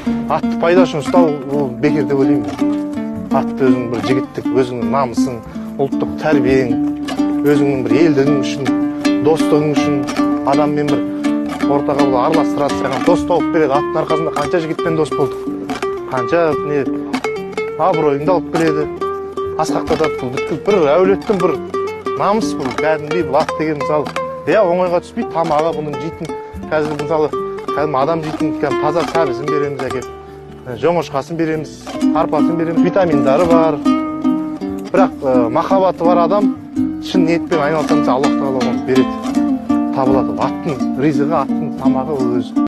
атты пайда үшін ұстау ол бекер деп ойлаймын. Атты өзің бір жігіттік, өзіңнің намысың, ұлттық тәрбиең, өзіңнің бір елдігің үшін, достығың үшін адаммен бір ортаға араластырады, саған дос тауып береді. Аттың арқасында қанша жігітпен дос болдық, қанша абыройыңды алып келеді, асқақтатады. Бұл бүткіл бір әулеттің бір намыс, бұл кәдімгідей. Бұл ат деген мысалы оңайға түспейді. Тамағы бұның жейтін, қазір мысалы кәдімгі адам жейтін таза сәбізін береміз әкеп, жоңышқасын береміз, арпасын береміз, витаминдары бар. Бірақ махаббаты бар адам шын ниетпен айналсам, Аллах тағала оны береді, табылады. Аттың ризығы, аттың тамағы ол өзі.